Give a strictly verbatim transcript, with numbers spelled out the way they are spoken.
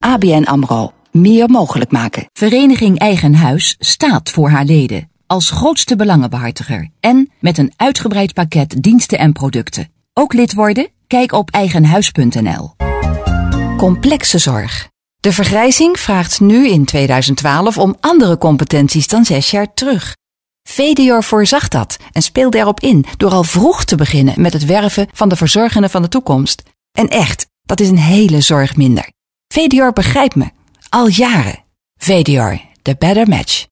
A B N AMRO. Meer mogelijk maken. Vereniging Eigen Huis staat voor haar leden als grootste belangenbehartiger en met een uitgebreid pakket diensten en producten. Ook lid worden? Kijk op eigenhuis punt n l. Complexe zorg. De vergrijzing vraagt nu in tweeduizend twaalf om andere competenties dan zes jaar terug. VEDIOR voorzag dat en speelde erop in door al vroeg te beginnen met het werven van de verzorgenden van de toekomst. En echt, dat is een hele zorg minder. VEDIOR begrijpt me. Al jaren. VEDIOR, the better match.